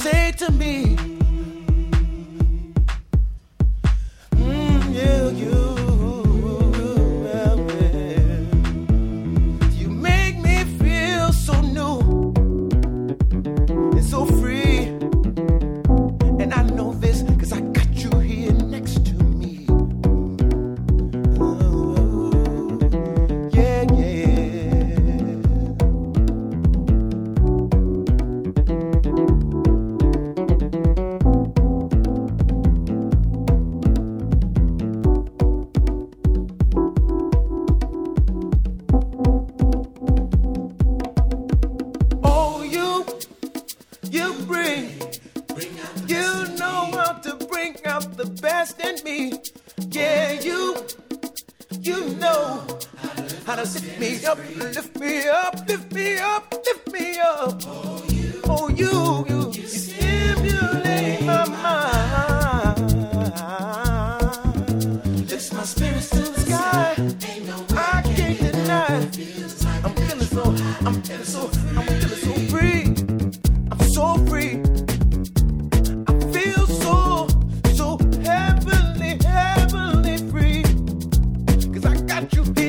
say to me, you make me feel so new and so free. And I know this 'cause I got you here next to me. Oh, yeah, yeah. Oh, you bring you know how to bring out the best in me. Yeah, you know how to lift me up, lift me up, lift me up, lift me up. Oh, you stimulate my mind. Lift my spirits to the sky. I can't deny. I'm feeling so free. I'm so free. I feel so heavenly free. 'Cause I got you.